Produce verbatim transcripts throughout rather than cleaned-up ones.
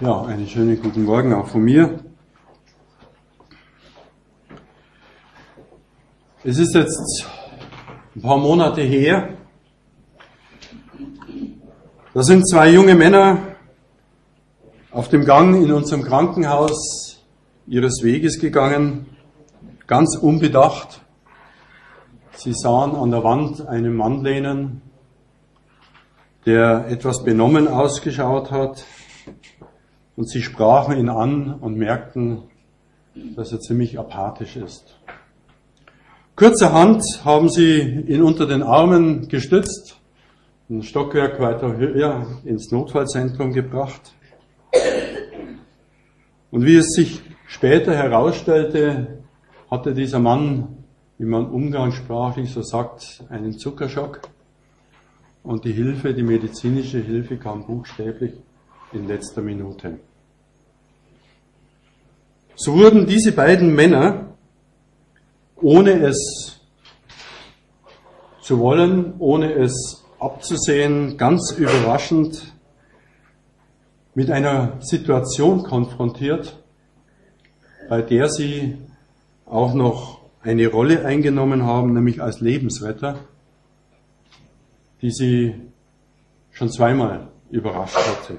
Ja, einen schönen guten Morgen auch von mir. Es ist jetzt ein paar Monate her, da sind zwei junge Männer auf dem Gang in unserem Krankenhaus ihres Weges gegangen, ganz unbedacht. Sie sahen an der Wand einen Mann lehnen, der etwas benommen ausgeschaut hat, und sie sprachen ihn an und merkten, dass er ziemlich apathisch ist. Kurzerhand haben sie ihn unter den Armen gestützt, ein Stockwerk weiter höher ins Notfallzentrum gebracht. Und wie es sich später herausstellte, hatte dieser Mann, wie man umgangssprachlich so sagt, einen Zuckerschock. Und die Hilfe, die medizinische Hilfe kam buchstäblich in letzter Minute. So wurden diese beiden Männer, ohne es zu wollen, ohne es abzusehen, ganz überraschend mit einer Situation konfrontiert, bei der sie auch noch eine Rolle eingenommen haben, nämlich als Lebensretter, die sie schon zweimal überrascht hatte.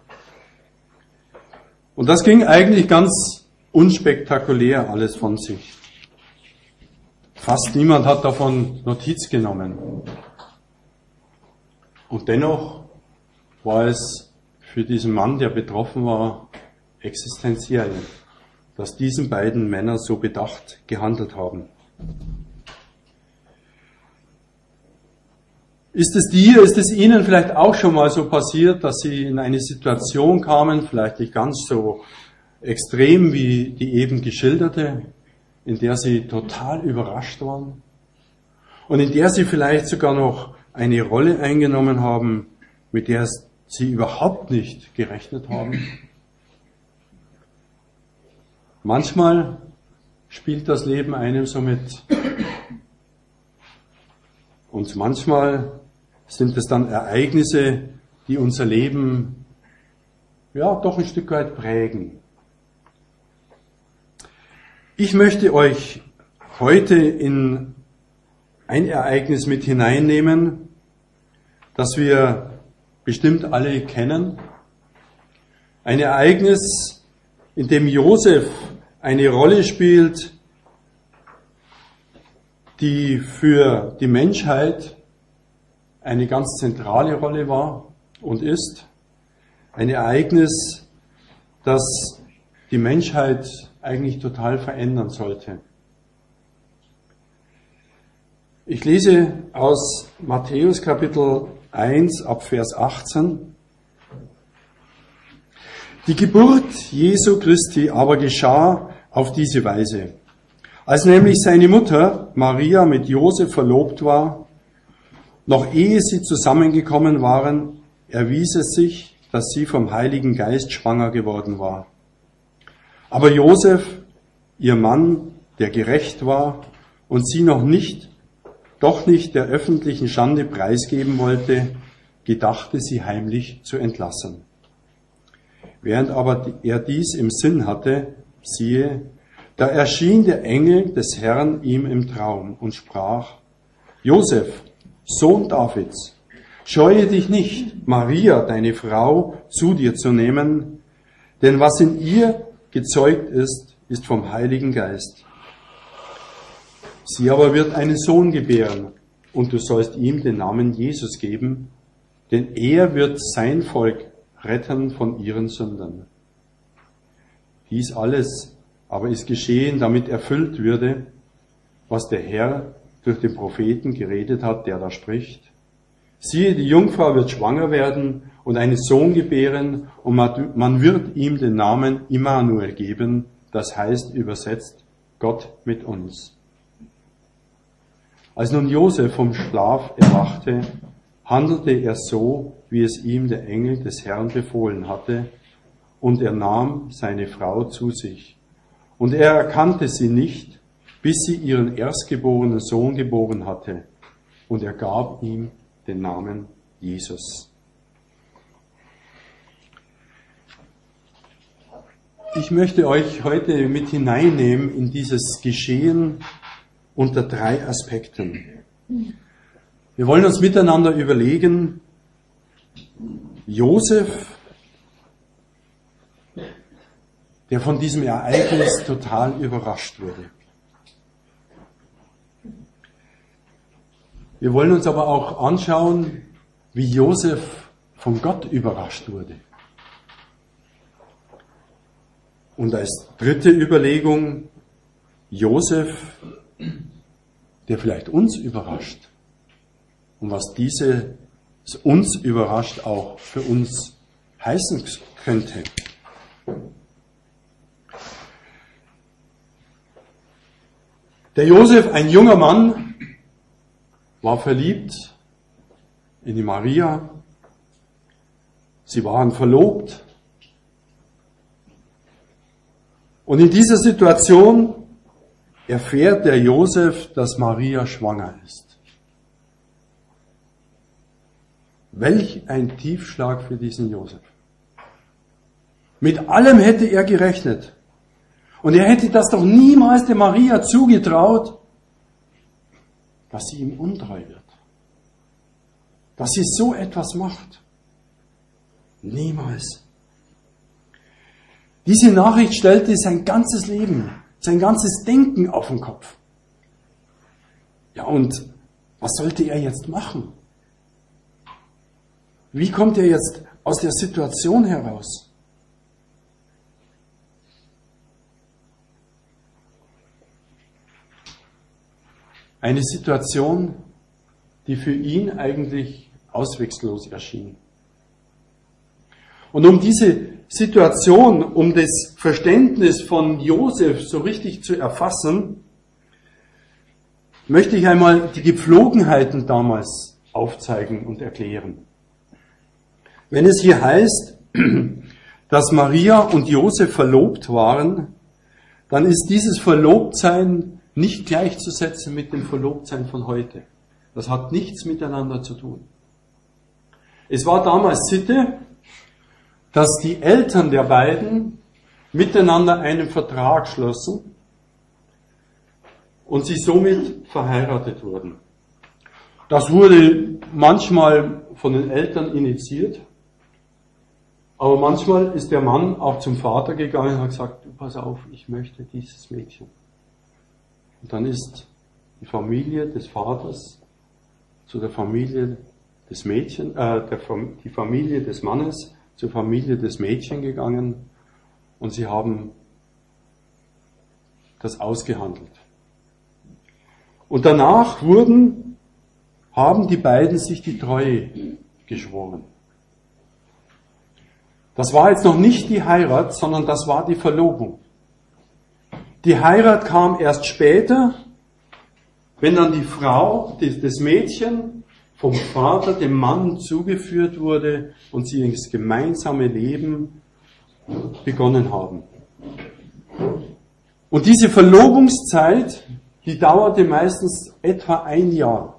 Und das ging eigentlich ganz unspektakulär alles von sich. Fast niemand hat davon Notiz genommen. Und dennoch war es für diesen Mann, der betroffen war, existenziell, dass diese beiden Männer so bedacht gehandelt haben. Ist es dir, ist es Ihnen vielleicht auch schon mal so passiert, dass Sie in eine Situation kamen, vielleicht nicht ganz so extrem wie die eben geschilderte, in der Sie total überrascht waren und in der Sie vielleicht sogar noch eine Rolle eingenommen haben, mit der Sie überhaupt nicht gerechnet haben? Manchmal spielt das Leben einem so mit. Und manchmal sind es dann Ereignisse, die unser Leben ja doch ein Stück weit prägen. Ich möchte euch heute in ein Ereignis mit hineinnehmen, das wir bestimmt alle kennen. Ein Ereignis, in dem Josef eine Rolle spielt, die für die Menschheit eine ganz zentrale Rolle war und ist. Ein Ereignis, das die Menschheit eigentlich total verändern sollte. Ich lese aus Matthäus Kapitel eins ab Vers achtzehn. Die Geburt Jesu Christi aber geschah auf diese Weise. Als nämlich seine Mutter Maria mit Josef verlobt war, noch ehe sie zusammengekommen waren, erwies es sich, dass sie vom Heiligen Geist schwanger geworden war. Aber Josef, ihr Mann, der gerecht war und sie noch nicht, doch nicht der öffentlichen Schande preisgeben wollte, gedachte sie heimlich zu entlassen. Während aber er dies im Sinn hatte, siehe, da erschien der Engel des Herrn ihm im Traum und sprach: Josef, Sohn Davids, scheue dich nicht, Maria, deine Frau, zu dir zu nehmen, denn was in ihr gezeugt ist, ist vom Heiligen Geist. Sie aber wird einen Sohn gebären, und du sollst ihm den Namen Jesus geben, denn er wird sein Volk retten von ihren Sünden. Dies alles aber ist geschehen, damit erfüllt würde, was der Herr durch den Propheten geredet hat, der da spricht. Siehe, die Jungfrau wird schwanger werden und einen Sohn gebären, und man wird ihm den Namen Immanuel geben, das heißt übersetzt Gott mit uns. Als nun Josef vom Schlaf erwachte, handelte er so, wie es ihm der Engel des Herrn befohlen hatte, und er nahm seine Frau zu sich. Und er erkannte sie nicht, bis sie ihren erstgeborenen Sohn geboren hatte, und er gab ihm den Namen Jesus. Ich möchte euch heute mit hineinnehmen in dieses Geschehen unter drei Aspekten. Wir wollen uns miteinander überlegen, Josef, der von diesem Ereignis total überrascht wurde. Wir wollen uns aber auch anschauen, wie Josef von Gott überrascht wurde. Und als dritte Überlegung, Josef, der vielleicht uns überrascht. Und was diese uns überrascht auch für uns heißen könnte. Der Josef, ein junger Mann, war verliebt in die Maria. Sie waren verlobt. Und in dieser Situation erfährt der Josef, dass Maria schwanger ist. Welch ein Tiefschlag für diesen Josef. Mit allem hätte er gerechnet. Und er hätte das doch niemals der Maria zugetraut, dass sie ihm untreu wird. Dass sie so etwas macht. Niemals. Diese Nachricht stellte sein ganzes Leben, sein ganzes Denken auf den Kopf. Ja, und was sollte er jetzt machen? Wie kommt er jetzt aus der Situation heraus? Eine Situation, die für ihn eigentlich ausweglos erschien. Und um diese Situation, um das Verständnis von Josef so richtig zu erfassen, möchte ich einmal die Gepflogenheiten damals aufzeigen und erklären. Wenn es hier heißt, dass Maria und Josef verlobt waren, dann ist dieses Verlobtsein nicht gleichzusetzen mit dem Verlobtsein von heute. Das hat nichts miteinander zu tun. Es war damals Sitte, dass die Eltern der beiden miteinander einen Vertrag schlossen und sie somit verheiratet wurden. Das wurde manchmal von den Eltern initiiert, aber manchmal ist der Mann auch zum Vater gegangen und hat gesagt, du, pass auf, ich möchte dieses Mädchen. Und dann ist die Familie des Vaters zu der Familie des Mädchens, äh, der, die Familie des Mannes zur Familie des Mädchens gegangen und sie haben das ausgehandelt. Und danach wurden, haben die beiden sich die Treue geschworen. Das war jetzt noch nicht die Heirat, sondern das war die Verlobung. Die Heirat kam erst später, wenn dann die Frau, das Mädchen, vom Vater dem Mann zugeführt wurde und sie ins gemeinsame Leben begonnen haben. Und diese Verlobungszeit, die dauerte meistens etwa ein Jahr.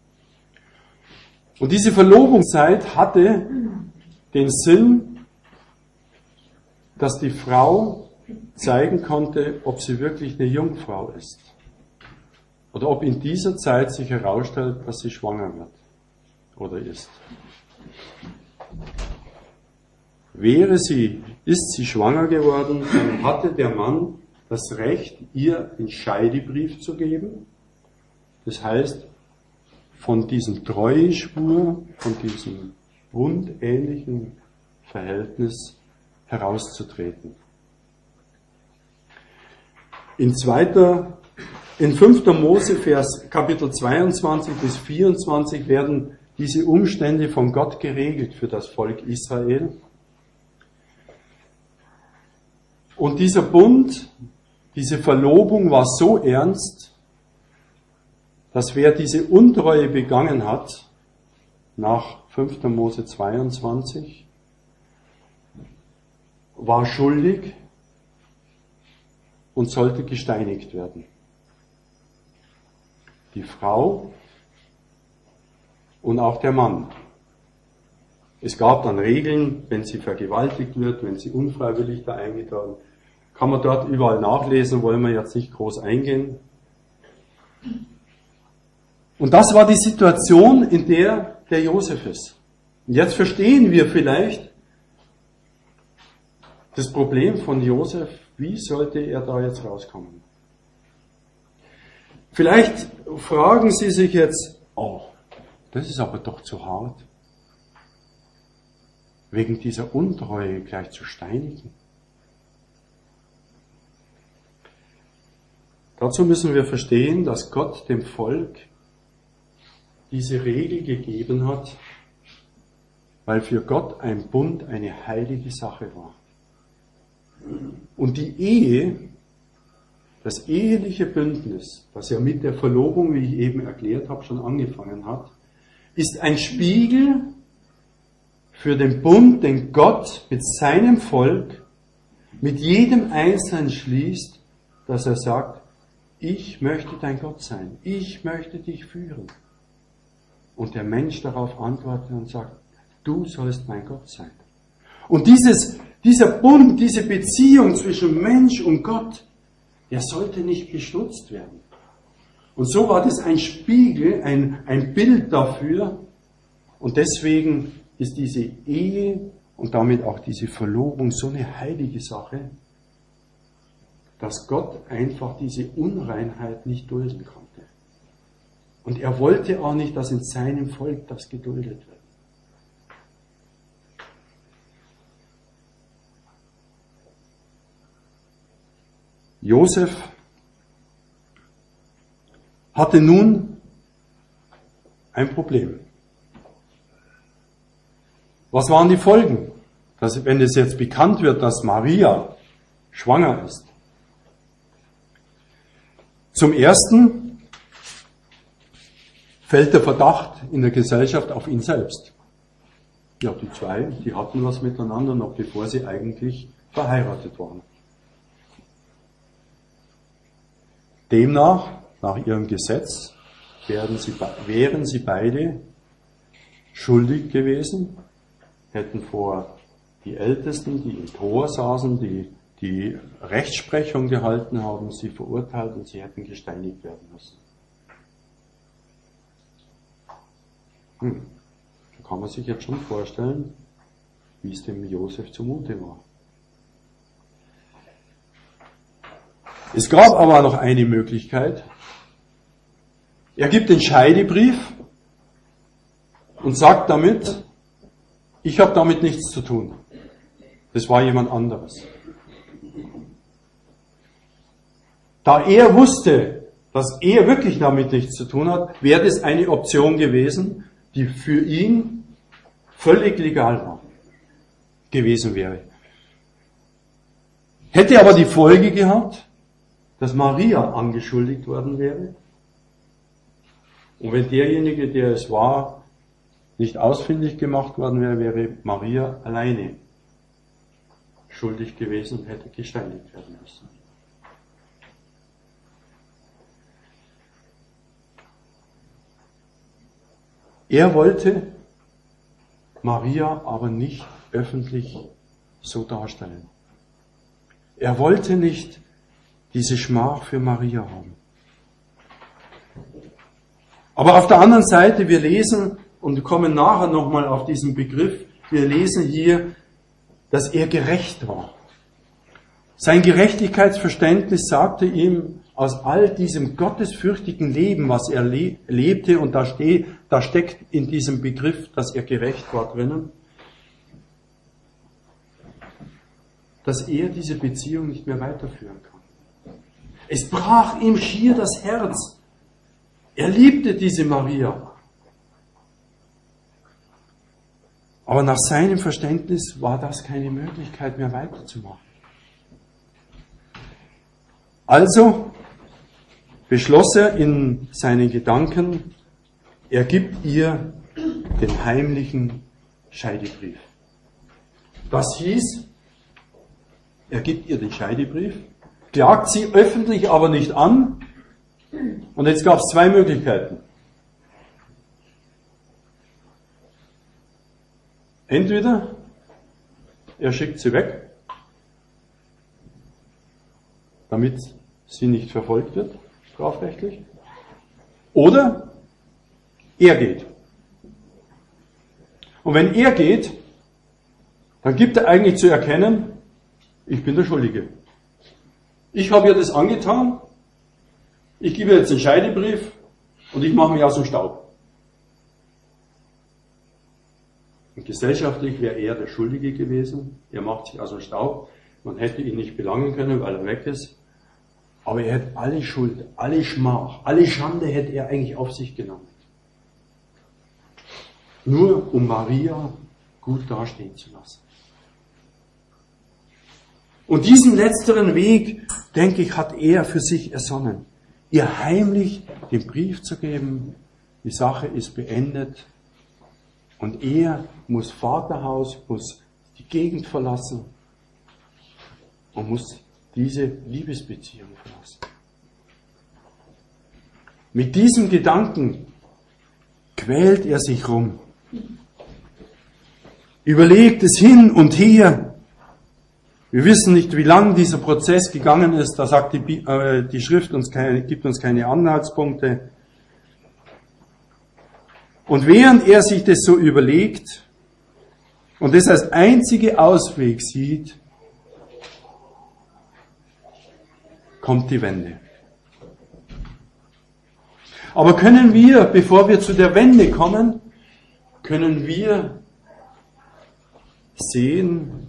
Und diese Verlobungszeit hatte den Sinn, dass die Frau zeigen konnte, ob sie wirklich eine Jungfrau ist. Oder ob in dieser Zeit sich herausstellt, dass sie schwanger wird oder ist. Wäre sie, ist sie schwanger geworden, dann hatte der Mann das Recht, ihr einen Scheidebrief zu geben. Das heißt, von diesem Treueschwur, von diesem bundähnlichen Verhältnis herauszutreten. In zweiter, in fünfter Mose, Vers, Kapitel zweiundzwanzig bis vierundzwanzig werden diese Umstände von Gott geregelt für das Volk Israel. Und dieser Bund, diese Verlobung war so ernst, dass wer diese Untreue begangen hat, nach fünfter Mose zweiundzwanzig, war schuldig und sollte gesteinigt werden. Die Frau und auch der Mann. Es gab dann Regeln, wenn sie vergewaltigt wird, wenn sie unfreiwillig da eingetragen, Kann man dort überall nachlesen, wollen wir jetzt nicht groß eingehen. Und das war die Situation, in der der Josef ist. Und jetzt verstehen wir vielleicht das Problem von Josef. Wie sollte er da jetzt rauskommen? Vielleicht fragen Sie sich jetzt, oh, das ist aber doch zu hart, wegen dieser Untreue gleich zu steinigen. Dazu müssen wir verstehen, dass Gott dem Volk diese Regel gegeben hat, weil für Gott ein Bund eine heilige Sache war. Und die Ehe, das eheliche Bündnis, das ja mit der Verlobung, wie ich eben erklärt habe, schon angefangen hat, ist ein Spiegel für den Bund, den Gott mit seinem Volk, mit jedem Einzelnen schließt, dass er sagt, ich möchte dein Gott sein, ich möchte dich führen. Und der Mensch darauf antwortet und sagt, du sollst mein Gott sein. Und dieses, dieser Bund, diese Beziehung zwischen Mensch und Gott, der sollte nicht gestutzt werden. Und so war das ein Spiegel, ein, ein Bild dafür. Und deswegen ist diese Ehe und damit auch diese Verlobung so eine heilige Sache, dass Gott einfach diese Unreinheit nicht dulden konnte. Und er wollte auch nicht, dass in seinem Volk das geduldet wird. Josef hatte nun ein Problem. Was waren die Folgen? Dass, wenn es jetzt bekannt wird, dass Maria schwanger ist. Zum Ersten fällt der Verdacht in der Gesellschaft auf ihn selbst. Ja, die zwei, die hatten was miteinander, noch bevor sie eigentlich verheiratet waren. Demnach, nach ihrem Gesetz, wären sie, wären sie beide schuldig gewesen, hätten vor die Ältesten, die im Tor saßen, die die Rechtsprechung gehalten haben, sie verurteilt und sie hätten gesteinigt werden müssen. Hm. Da kann man sich jetzt schon vorstellen, wie es dem Josef zumute war. Es gab aber noch eine Möglichkeit. Er gibt den Scheidebrief und sagt damit, ich habe damit nichts zu tun. Das war jemand anderes. Da er wusste, dass er wirklich damit nichts zu tun hat, wäre das eine Option gewesen, die für ihn völlig legal war, gewesen wäre. Hätte aber die Folge gehabt, dass Maria angeschuldigt worden wäre. Und wenn derjenige, der es war, nicht ausfindig gemacht worden wäre, wäre Maria alleine schuldig gewesen und hätte gesteinigt werden müssen. Er wollte Maria aber nicht öffentlich so darstellen. Er wollte nicht diese Schmach für Maria haben. Aber auf der anderen Seite, wir lesen und kommen nachher nochmal auf diesen Begriff, wir lesen hier, dass er gerecht war. Sein Gerechtigkeitsverständnis sagte ihm, aus all diesem gottesfürchtigen Leben, was er le- lebte, und da, ste- da steckt in diesem Begriff, dass er gerecht war drinnen, dass er diese Beziehung nicht mehr weiterführen kann. Es brach ihm schier das Herz. Er liebte diese Maria. Aber nach seinem Verständnis war das keine Möglichkeit mehr weiterzumachen. Also beschloss er in seinen Gedanken, er gibt ihr den heimlichen Scheidebrief. Das hieß, er gibt ihr den Scheidebrief, klagt sie öffentlich aber nicht an. Und jetzt gab es zwei Möglichkeiten. Entweder er schickt sie weg, damit sie nicht verfolgt wird, strafrechtlich. Oder er geht. Und wenn er geht, dann gibt er eigentlich zu erkennen, ich bin der Schuldige. Ich habe ihr das angetan, ich gebe jetzt einen Scheidebrief und ich mache mich aus dem Staub. Und gesellschaftlich wäre er der Schuldige gewesen, er macht sich aus dem Staub, man hätte ihn nicht belangen können, weil er weg ist, aber er hätte alle Schuld, alle Schmach, alle Schande hätte er eigentlich auf sich genommen. Nur um Maria gut dastehen zu lassen. Und diesen letzteren Weg, denke ich, hat er für sich ersonnen. Ihr heimlich den Brief zu geben, die Sache ist beendet und er muss Vaterhaus, muss die Gegend verlassen und muss diese Liebesbeziehung verlassen. Mit diesem Gedanken quält er sich rum, überlegt es hin und her. Wir wissen nicht, wie lang dieser Prozess gegangen ist, da sagt die, äh, die Schrift uns keine, gibt uns keine Anhaltspunkte. Und während er sich das so überlegt und das als einzige Ausweg sieht, kommt die Wende. Aber können wir, bevor wir zu der Wende kommen, können wir sehen,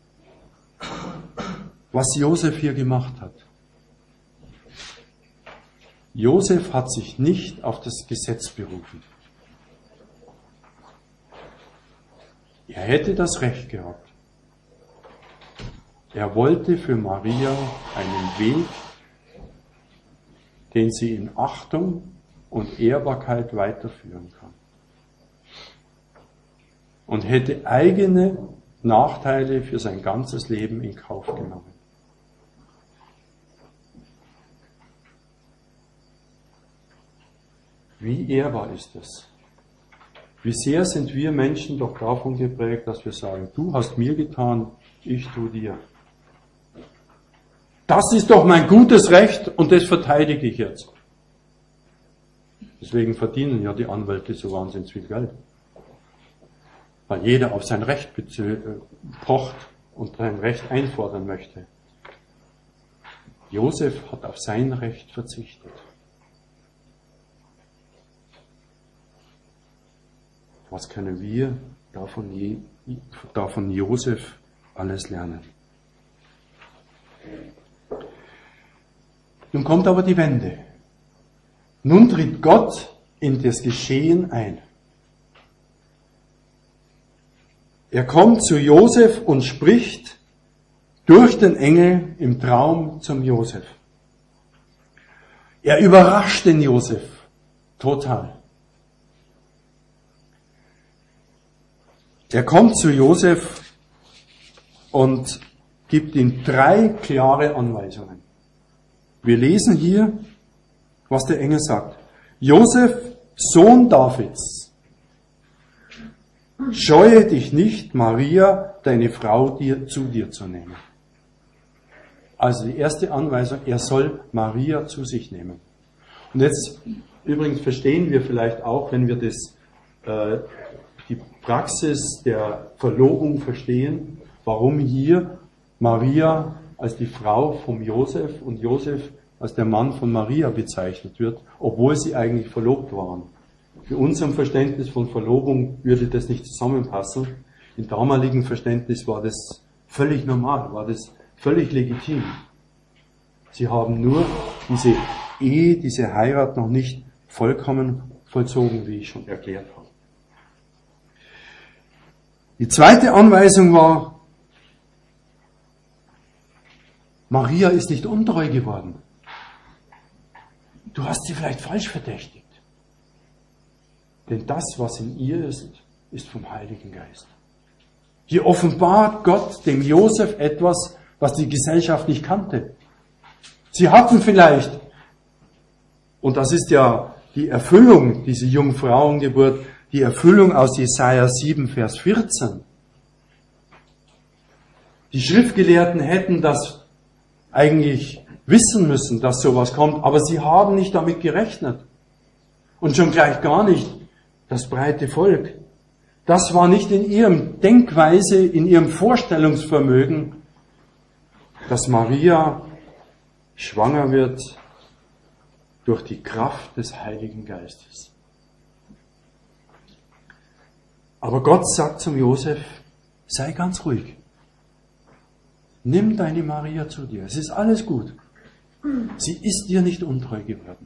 was Josef hier gemacht hat. Josef hat sich nicht auf das Gesetz berufen. Er hätte das Recht gehabt. Er wollte für Maria einen Weg, den sie in Achtung und Ehrbarkeit weiterführen kann. Und hätte eigene Nachteile für sein ganzes Leben in Kauf genommen. Wie ehrbar ist es? Wie sehr sind wir Menschen doch davon geprägt, dass wir sagen, du hast mir getan, ich tu dir. Das ist doch mein gutes Recht und das verteidige ich jetzt. Deswegen verdienen ja die Anwälte so wahnsinnig viel Geld. Weil jeder auf sein Recht pocht und sein Recht einfordern möchte. Josef hat auf sein Recht verzichtet. Was können wir davon, Je, davon Josef alles lernen? Nun kommt aber die Wende. Nun tritt Gott in das Geschehen ein. Er kommt zu Josef und spricht durch den Engel im Traum zum Josef. Er überrascht den Josef total. Er kommt zu Josef und gibt ihm drei klare Anweisungen. Wir lesen hier, was der Engel sagt. Josef, Sohn Davids, scheue dich nicht, Maria, deine Frau, dir, zu dir zu nehmen. Also die erste Anweisung, er soll Maria zu sich nehmen. Und jetzt übrigens verstehen wir vielleicht auch, wenn wir das, äh, die Praxis der Verlobung verstehen, warum hier Maria als die Frau von Josef und Josef als der Mann von Maria bezeichnet wird, obwohl sie eigentlich verlobt waren. Für unserem Verständnis von Verlobung würde das nicht zusammenpassen. Im damaligen Verständnis war das völlig normal, war das völlig legitim. Sie haben nur diese Ehe, diese Heirat noch nicht vollkommen vollzogen, wie ich schon erklärt habe. Die zweite Anweisung war, Maria ist nicht untreu geworden. Du hast sie vielleicht falsch verdächtigt. Denn das, was in ihr ist, ist vom Heiligen Geist. Hier offenbart Gott dem Josef etwas, was die Gesellschaft nicht kannte. Sie hatten vielleicht, und das ist ja die Erfüllung, diese Jungfrauengeburt, die Erfüllung aus Jesaja sieben, Vers vierzehn. Die Schriftgelehrten hätten das eigentlich wissen müssen, dass sowas kommt, aber sie haben nicht damit gerechnet. Und schon gleich gar nicht das breite Volk. Das war nicht in ihrem Denkweise, in ihrem Vorstellungsvermögen, dass Maria schwanger wird durch die Kraft des Heiligen Geistes. Aber Gott sagt zum Josef, sei ganz ruhig. Nimm deine Maria zu dir. Es ist alles gut. Sie ist dir nicht untreu geworden.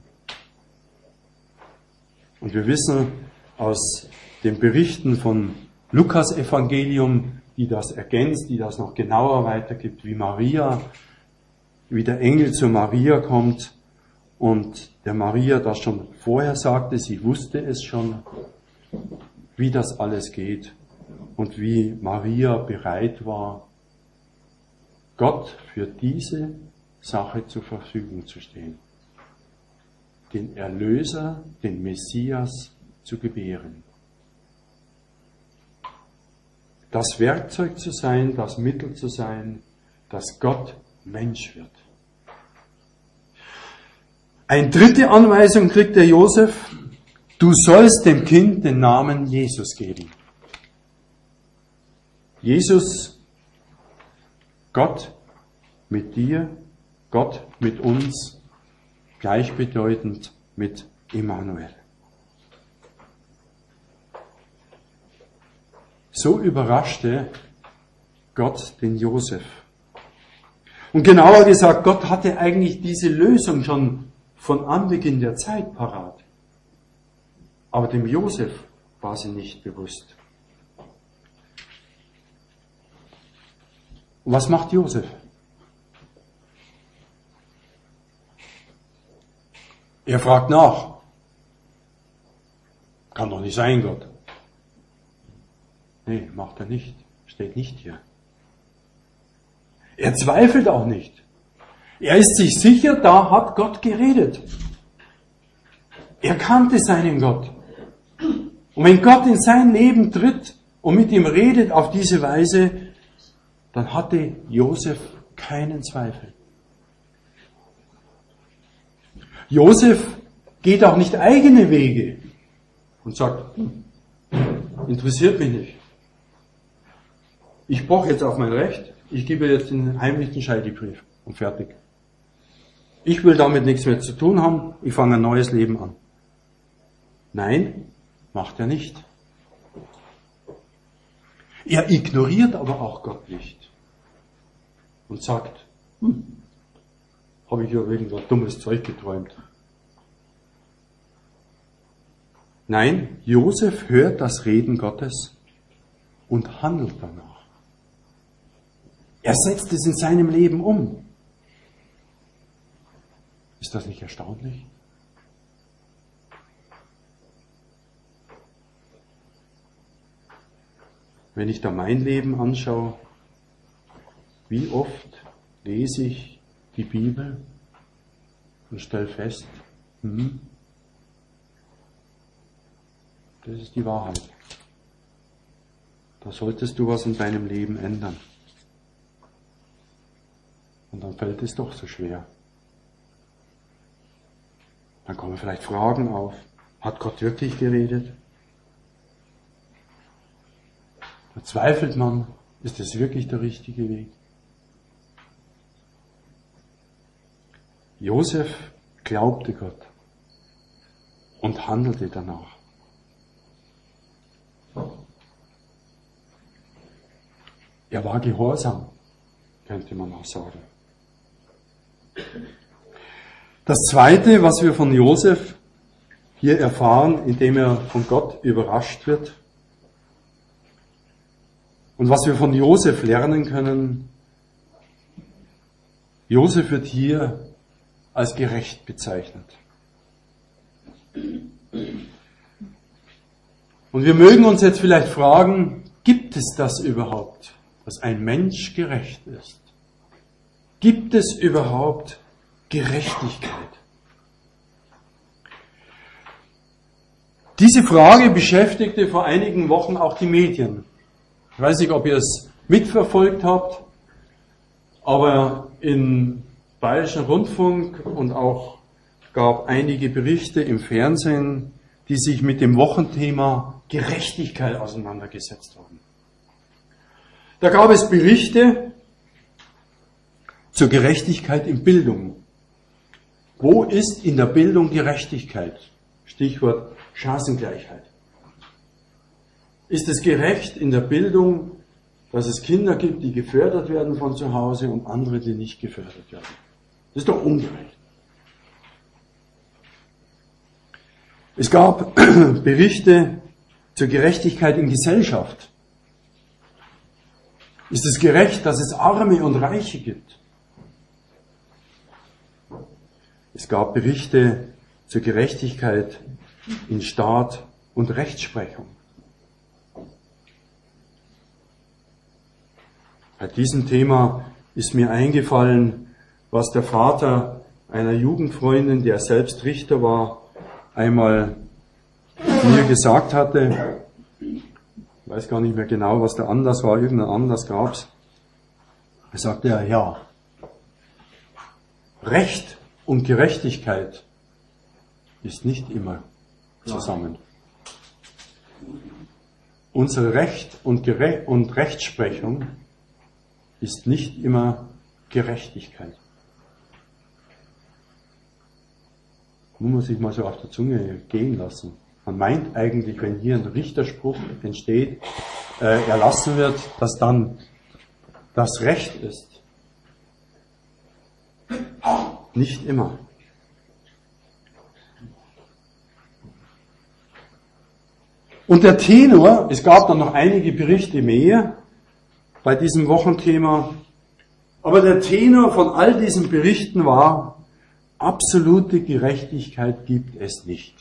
Und wir wissen aus den Berichten von Lukas Evangelium, die das ergänzt, die das noch genauer weitergibt, wie Maria, wie der Engel zu Maria kommt und der Maria das schon vorher sagte, sie wusste es schon, wie das alles geht und wie Maria bereit war, Gott für diese Sache zur Verfügung zu stehen. Den Erlöser, den Messias zu gebären. Das Werkzeug zu sein, das Mittel zu sein, dass Gott Mensch wird. Eine dritte Anweisung kriegt der Josef: Du sollst dem Kind den Namen Jesus geben. Jesus, Gott mit dir, Gott mit uns, gleichbedeutend mit Immanuel. So überraschte Gott den Josef. Und genauer gesagt, Gott hatte eigentlich diese Lösung schon von Anbeginn der Zeit parat. Aber dem Josef war sie nicht bewusst. Und was macht Josef? Er fragt nach. Kann doch nicht sein, Gott. Nee, macht er nicht. Steht nicht hier. Er zweifelt auch nicht. Er ist sich sicher, da hat Gott geredet. Er kannte seinen Gott. Und wenn Gott in sein Leben tritt und mit ihm redet auf diese Weise, dann hatte Josef keinen Zweifel. Josef geht auch nicht eigene Wege und sagt, hm, interessiert mich nicht. Ich poche jetzt auf mein Recht, ich gebe jetzt den heimlichen Scheidebrief und fertig. Ich will damit nichts mehr zu tun haben, ich fange ein neues Leben an. Nein, macht er nicht. Er ignoriert aber auch Gott nicht und sagt, hm, habe ich ja irgendwas dummes Zeug geträumt. Nein, Josef hört das Reden Gottes und handelt danach. Er setzt es in seinem Leben um. Ist das nicht erstaunlich? Wenn ich da mein Leben anschaue, wie oft lese ich die Bibel und stelle fest, hm, das ist die Wahrheit. Da solltest du was in deinem Leben ändern. Und dann fällt es doch so schwer. Dann kommen vielleicht Fragen auf. Hat Gott wirklich geredet? Da zweifelt man, ist das wirklich der richtige Weg? Josef glaubte Gott und handelte danach. Er war gehorsam, könnte man auch sagen. Das Zweite, was wir von Josef hier erfahren, indem er von Gott überrascht wird, und was wir von Josef lernen können, Josef wird hier als gerecht bezeichnet. Und wir mögen uns jetzt vielleicht fragen, gibt es das überhaupt, dass ein Mensch gerecht ist? Gibt es überhaupt Gerechtigkeit? Diese Frage beschäftigte vor einigen Wochen auch die Medien. Ich weiß nicht, ob ihr es mitverfolgt habt, aber in Bayerischen Rundfunk und auch gab einige Berichte im Fernsehen, die sich mit dem Wochenthema Gerechtigkeit auseinandergesetzt haben. Da gab es Berichte zur Gerechtigkeit in Bildung. Wo ist in der Bildung Gerechtigkeit? Stichwort Chancengleichheit. Ist es gerecht in der Bildung, dass es Kinder gibt, die gefördert werden von zu Hause und andere, die nicht gefördert werden? Das ist doch ungerecht. Es gab Berichte zur Gerechtigkeit in Gesellschaft. Ist es gerecht, dass es Arme und Reiche gibt? Es gab Berichte zur Gerechtigkeit in Staat und Rechtsprechung. Bei diesem Thema ist mir eingefallen, was der Vater einer Jugendfreundin, der selbst Richter war, einmal mir gesagt hatte. Ich weiß gar nicht mehr genau, was der Anlass war, irgendein Anlass gab's. Er sagte ja, ja, Recht und Gerechtigkeit ist nicht immer zusammen. Unsere Recht und, Gere- und Rechtsprechung ist nicht immer Gerechtigkeit. Man muss sich mal so auf der Zunge gehen lassen. Man meint eigentlich, wenn hier ein Richterspruch entsteht, äh, erlassen wird, dass dann das Recht ist. Nicht immer. Und der Tenor, es gab dann noch einige Berichte mehr bei diesem Wochenthema, aber der Tenor von all diesen Berichten war, absolute Gerechtigkeit gibt es nicht.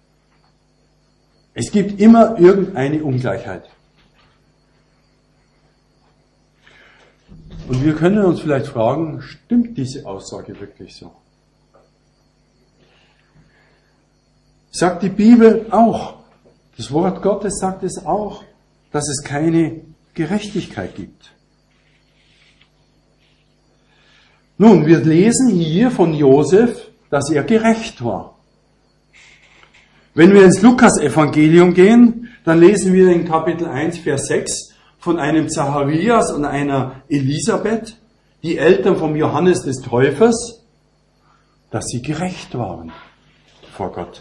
Es gibt immer irgendeine Ungleichheit. Und wir können uns vielleicht fragen, stimmt diese Aussage wirklich so? Sagt die Bibel auch, das Wort Gottes sagt es auch, dass es keine Gerechtigkeit gibt. Nun, wir lesen hier von Josef, dass er gerecht war. Wenn wir ins Lukas-Evangelium gehen, dann lesen wir in Kapitel eins, Vers sechs von einem Zacharias und einer Elisabeth, die Eltern vom Johannes des Täufers, dass sie gerecht waren vor Gott.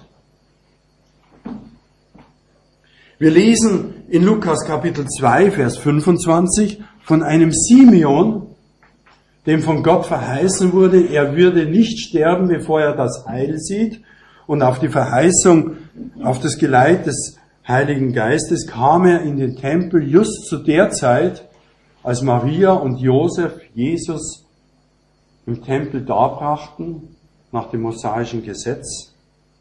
Wir lesen in Lukas Kapitel zwei, Vers fünfundzwanzig von einem Simeon, dem von Gott verheißen wurde, er würde nicht sterben, bevor er das Heil sieht. Und auf die Verheißung, auf das Geleit des Heiligen Geistes kam er in den Tempel just zu der Zeit, als Maria und Josef Jesus im Tempel darbrachten, nach dem mosaischen Gesetz.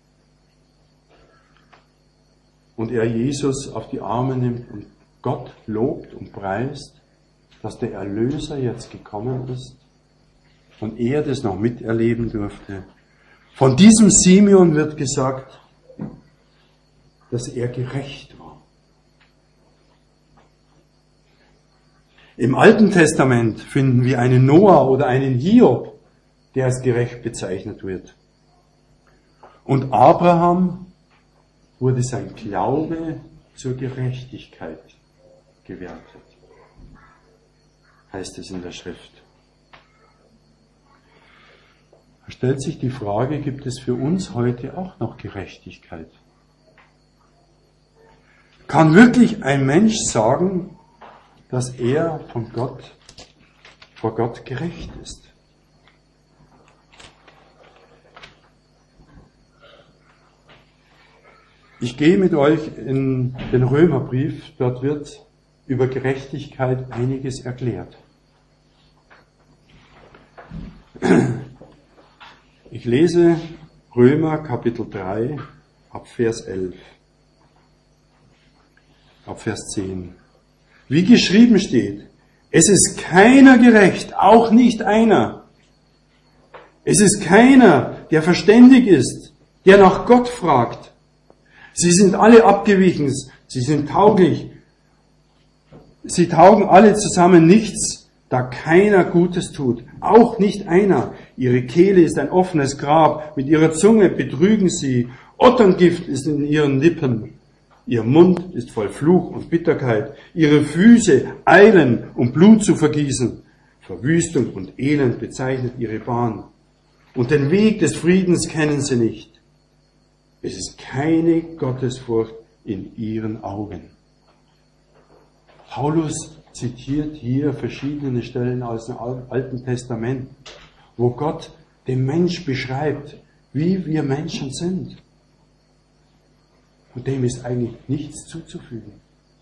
Und er Jesus auf die Arme nimmt und Gott lobt und preist, dass der Erlöser jetzt gekommen ist und er das noch miterleben durfte. Von diesem Simeon wird gesagt, dass er gerecht war. Im Alten Testament finden wir einen Noah oder einen Hiob, der als gerecht bezeichnet wird. Und Abraham wurde sein Glaube zur Gerechtigkeit gewertet, heißt es in der Schrift. Da stellt sich die Frage, gibt es für uns heute auch noch Gerechtigkeit? Kann wirklich ein Mensch sagen, dass er von Gott, vor Gott gerecht ist? Ich gehe mit euch in den Römerbrief, dort wird über Gerechtigkeit einiges erklärt. Ich lese Römer Kapitel drei ab Vers elf, ab Vers zehn. Wie geschrieben steht, es ist keiner gerecht, auch nicht einer. Es ist keiner, der verständig ist, der nach Gott fragt. Sie sind alle abgewichen, sie sind tauglich. Sie taugen alle zusammen nichts. da keiner Gutes tut, auch nicht einer. Ihre Kehle ist ein offenes Grab, mit ihrer Zunge betrügen sie, Otterngift ist in ihren Lippen. Ihr Mund ist voll Fluch und Bitterkeit, ihre Füße eilen, um Blut zu vergießen. Verwüstung und Elend bezeichnet ihre Bahn. Und den Weg des Friedens kennen sie nicht. Es ist keine Gottesfurcht in ihren Augen. Paulus zitiert hier verschiedene Stellen aus dem Alten Testament, wo Gott den Mensch beschreibt, wie wir Menschen sind. Und dem ist eigentlich nichts zuzufügen.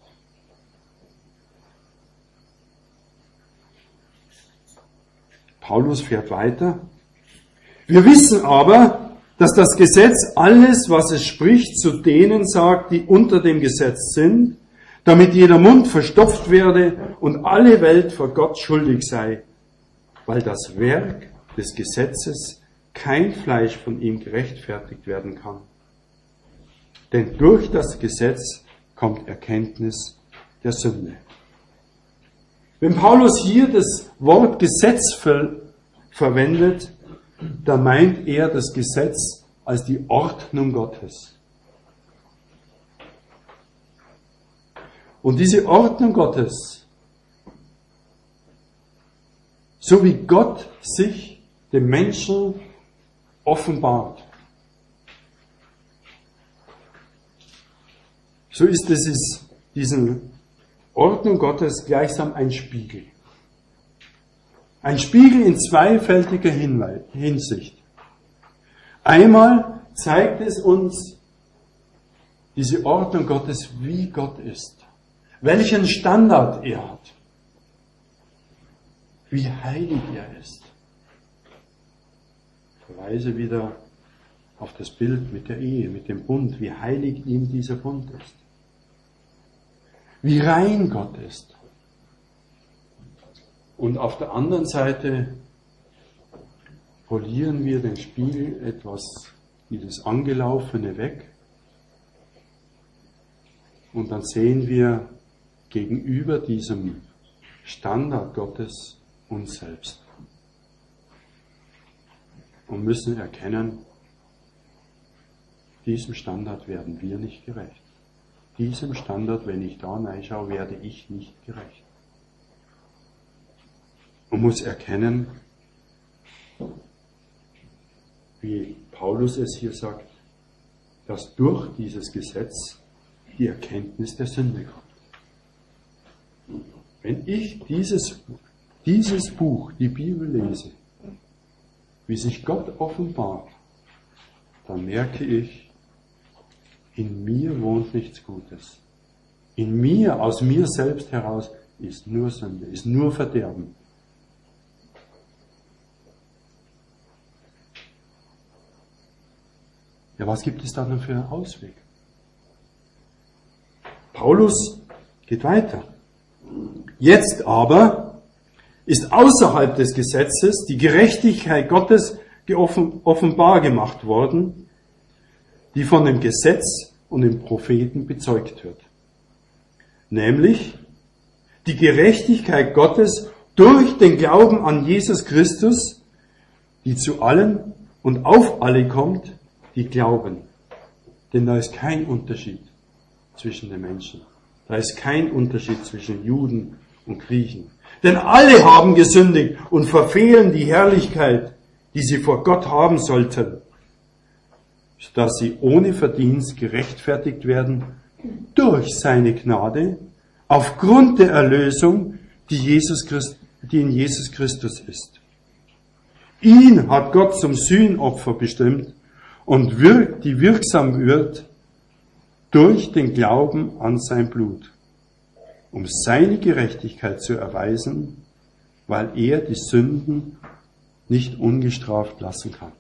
Paulus fährt weiter. Wir wissen aber, dass das Gesetz alles, was es spricht, zu denen sagt, die unter dem Gesetz sind, damit jeder Mund verstopft werde und alle Welt vor Gott schuldig sei, weil das Werk des Gesetzes kein Fleisch von ihm gerechtfertigt werden kann. Denn durch das Gesetz kommt Erkenntnis der Sünde. Wenn Paulus hier das Wort Gesetz ver- verwendet, da meint er das Gesetz als die Ordnung Gottes. Und diese Ordnung Gottes, so wie Gott sich dem Menschen offenbart, so ist es ist diese Ordnung Gottes gleichsam ein Spiegel. Ein Spiegel in zweifältiger Hinsicht. Einmal zeigt es uns diese Ordnung Gottes, wie Gott ist, welchen Standard er hat, wie heilig er ist. Ich verweise wieder auf das Bild mit der Ehe, mit dem Bund, wie heilig ihm dieser Bund ist, wie rein Gott ist. Und auf der anderen Seite polieren wir den Spiegel etwas, dieses Angelaufene weg. Und dann sehen wir gegenüber diesem Standard Gottes uns selbst. Und müssen erkennen, diesem Standard werden wir nicht gerecht. Diesem Standard, wenn ich da reinschaue, werde ich nicht gerecht. Und muss erkennen, wie Paulus es hier sagt, dass durch dieses Gesetz die Erkenntnis der Sünde kommt. Wenn ich dieses, dieses Buch, die Bibel lese, wie sich Gott offenbart, dann merke ich, in mir wohnt nichts Gutes. In mir, aus mir selbst heraus, ist nur Sünde, ist nur Verderben. Ja, was gibt es da denn für einen Ausweg? Paulus geht weiter. Jetzt aber ist außerhalb des Gesetzes die Gerechtigkeit Gottes offenbar gemacht worden, die von dem Gesetz und den Propheten bezeugt wird. Nämlich die Gerechtigkeit Gottes durch den Glauben an Jesus Christus, die zu allen und auf alle kommt, die glauben. Denn da ist kein Unterschied zwischen den Menschen. Da ist kein Unterschied zwischen Juden und Griechen. Denn alle haben gesündigt und verfehlen die Herrlichkeit, die sie vor Gott haben sollten, dass sie ohne Verdienst gerechtfertigt werden durch seine Gnade aufgrund der Erlösung, die, Jesus Christ, die in Jesus Christus ist. Ihn hat Gott zum Sühnopfer bestimmt und wirkt, die wirksam wird durch den Glauben an sein Blut, um seine Gerechtigkeit zu erweisen, weil er die Sünden nicht ungestraft lassen kann.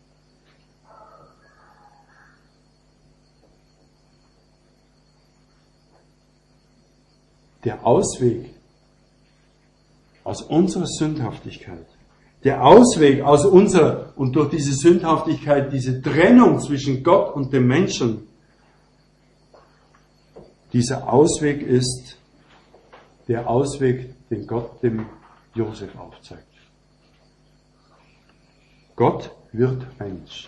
Der Ausweg aus unserer Sündhaftigkeit, der Ausweg aus unserer, und durch diese Sündhaftigkeit, diese Trennung zwischen Gott und dem Menschen, dieser Ausweg ist der Ausweg, den Gott dem Josef aufzeigt. Gott wird Mensch.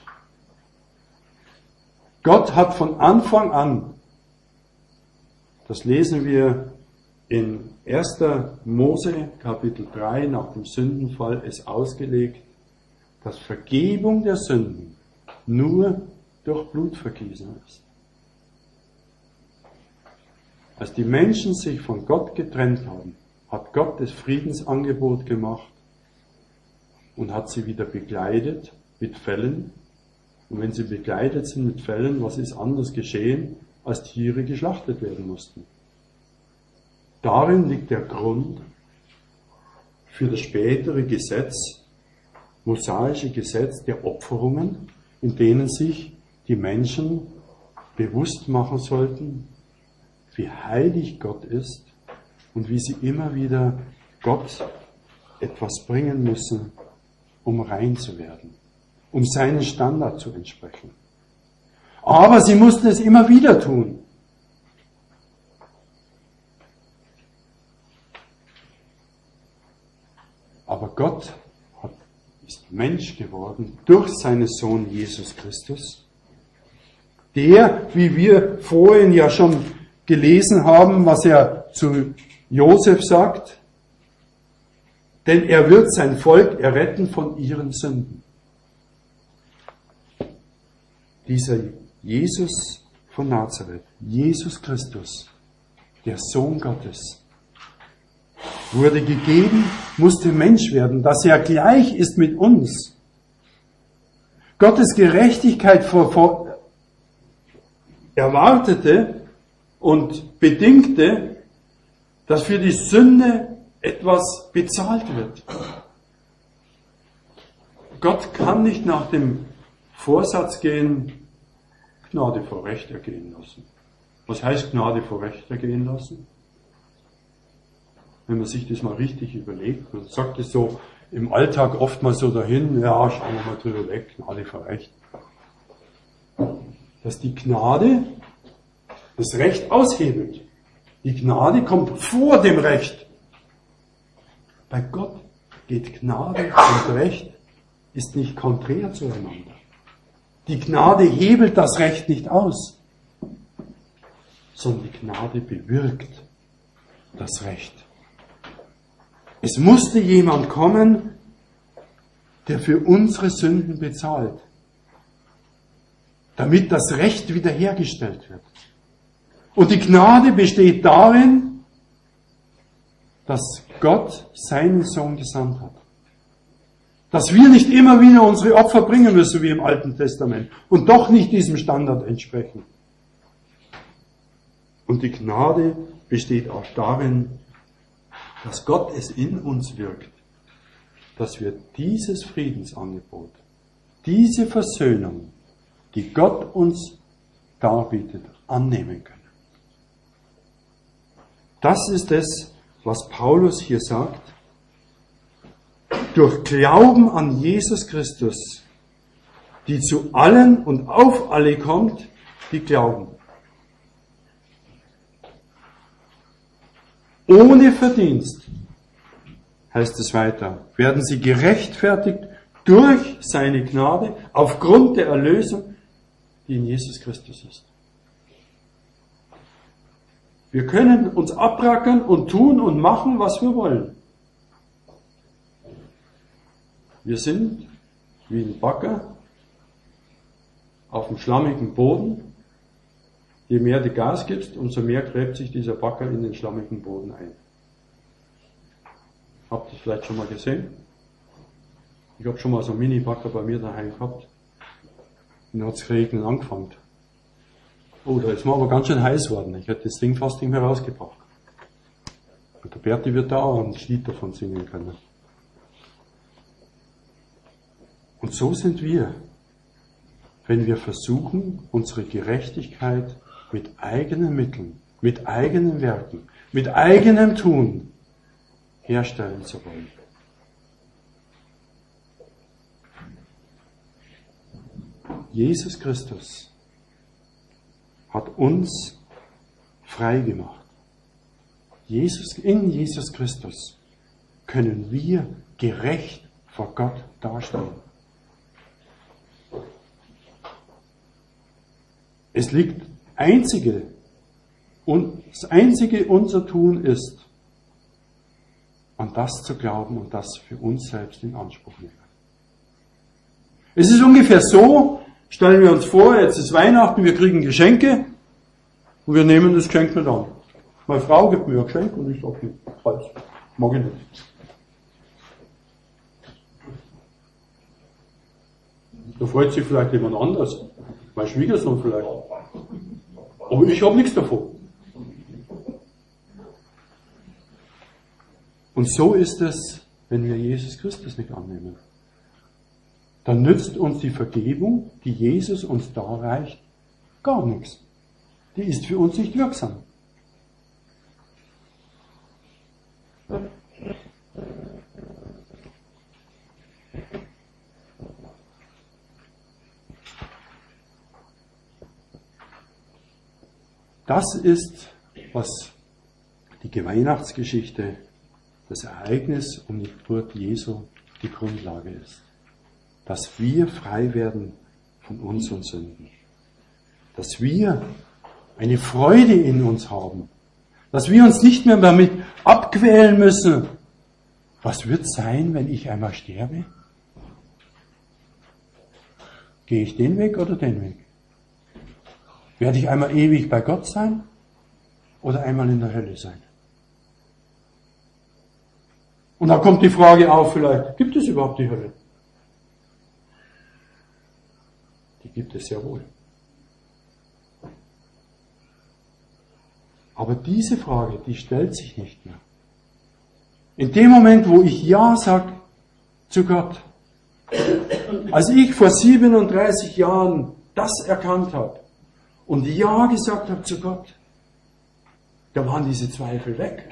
Gott hat von Anfang an, das lesen wir in erster Mose Kapitel drei nach dem Sündenfall, es ausgelegt, dass Vergebung der Sünden nur durch Blutvergießen ist. Als die Menschen sich von Gott getrennt haben, hat Gott das Friedensangebot gemacht und hat sie wieder begleitet mit Fellen. Und wenn sie begleitet sind mit Fellen, was ist anders geschehen, als Tiere geschlachtet werden mussten? Darin liegt der Grund für das spätere Gesetz, mosaische Gesetz der Opferungen, in denen sich die Menschen bewusst machen sollten, wie heilig Gott ist und wie sie immer wieder Gott etwas bringen müssen, um rein zu werden, um seinen Standard zu entsprechen. Aber sie mussten es immer wieder tun. Aber Gott hat, ist Mensch geworden durch seinen Sohn Jesus Christus, der, wie wir vorhin ja schon gelesen haben, was er zu Josef sagt, denn er wird sein Volk erretten von ihren Sünden. Dieser Jesus von Nazareth, Jesus Christus, der Sohn Gottes, wurde gegeben, musste Mensch werden, dass er gleich ist mit uns. Gottes Gerechtigkeit vor, vor, erwartete und bedingte, dass für die Sünde etwas bezahlt wird. Gott kann nicht nach dem Vorsatz gehen, Gnade vor Recht ergehen lassen. Was heißt Gnade vor Recht ergehen lassen? Wenn man sich das mal richtig überlegt, man sagt es so im Alltag oft mal so dahin, ja, schauen wir mal drüber weg, Gnade vor Recht. Dass die Gnade das Recht aushebelt. Die Gnade kommt vor dem Recht. Bei Gott geht Gnade und Recht ist nicht konträr zueinander. Die Gnade hebelt das Recht nicht aus, sondern die Gnade bewirkt das Recht. Es musste jemand kommen, der für unsere Sünden bezahlt, damit das Recht wiederhergestellt wird. Und die Gnade besteht darin, dass Gott seinen Sohn gesandt hat. Dass wir nicht immer wieder unsere Opfer bringen müssen wie im Alten Testament und doch nicht diesem Standard entsprechen. Und die Gnade besteht auch darin, dass Gott es in uns wirkt, dass wir dieses Friedensangebot, diese Versöhnung, die Gott uns darbietet, annehmen können. Das ist es, was Paulus hier sagt. Durch Glauben an Jesus Christus, die zu allen und auf alle kommt, die glauben. Ohne Verdienst, heißt es weiter, werden sie gerechtfertigt durch seine Gnade aufgrund der Erlösung, die in Jesus Christus ist. Wir können uns abrackern und tun und machen, was wir wollen. Wir sind wie ein Bagger auf dem schlammigen Boden. Je mehr du Gas gibst, umso mehr gräbt sich dieser Bagger in den schlammigen Boden ein. Habt ihr das vielleicht schon mal gesehen? Ich habe schon mal so einen Mini-Bagger bei mir daheim gehabt. Und dann hat es regnen angefangen. Oh, da ist mir aber ganz schön heiß worden. Ich hätte das Ding fast nicht mehr rausgebracht. Und der Berti wird da auch ein Lied davon singen können. Und so sind wir, wenn wir versuchen, unsere Gerechtigkeit mit eigenen Mitteln, mit eigenen Werken, mit eigenem Tun herstellen zu wollen. Jesus Christus hat uns frei gemacht. Jesus, in Jesus Christus können wir gerecht vor Gott dastehen. Es liegt einzige, und das einzige unser Tun ist, an das zu glauben und das für uns selbst in Anspruch nehmen. Es ist ungefähr so, stellen wir uns vor, jetzt ist Weihnachten, wir kriegen Geschenke und wir nehmen das Geschenk nicht an. Meine Frau gibt mir ein Geschenk und ich sage, falsch, mag ich nicht. Da freut sich vielleicht jemand anders, mein Schwiegersohn vielleicht. Aber ich habe nichts davon. Und so ist es, wenn wir Jesus Christus nicht annehmen. Dann nützt uns die Vergebung, die Jesus uns darreicht, gar nichts. Die ist für uns nicht wirksam. Das ist, was die Weihnachtsgeschichte, das Ereignis um die Geburt Jesu, die Grundlage ist. Dass wir frei werden von unseren Sünden. Dass wir eine Freude in uns haben. Dass wir uns nicht mehr damit abquälen müssen. Was wird sein, wenn ich einmal sterbe? Gehe ich den Weg oder den Weg? Werde ich einmal ewig bei Gott sein oder einmal in der Hölle sein? Und da kommt die Frage auf vielleicht, gibt es überhaupt die Hölle? Die gibt es sehr wohl. Aber diese Frage, die stellt sich nicht mehr. In dem Moment, wo ich Ja sage zu Gott, als ich vor siebenunddreißig Jahren das erkannt habe und Ja gesagt habe zu Gott, da waren diese Zweifel weg.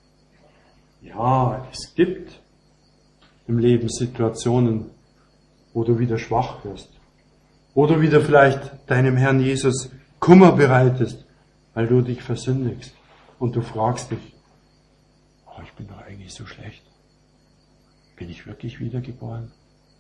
Ja, es gibt im Leben Situationen, wo du wieder schwach wirst. Wo du wieder vielleicht deinem Herrn Jesus Kummer bereitest, weil du dich versündigst. Und du fragst dich, oh, ich bin doch eigentlich so schlecht. Bin ich wirklich wiedergeboren?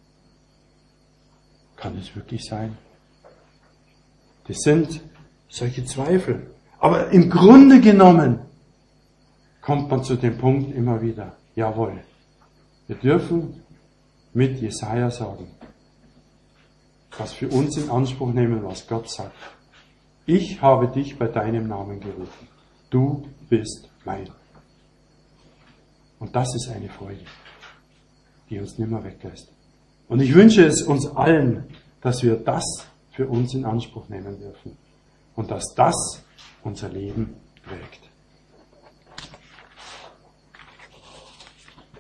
Kann es wirklich sein? Das sind solche Zweifel. Aber im Grunde genommen kommt man zu dem Punkt immer wieder, jawohl, wir dürfen mit Jesaja sagen, was für uns in Anspruch nehmen, was Gott sagt. Ich habe dich bei deinem Namen gerufen. Du bist mein. Und das ist eine Freude, die uns nimmer weglässt. Und ich wünsche es uns allen, dass wir das für uns in Anspruch nehmen dürfen. Und dass das unser Leben prägt.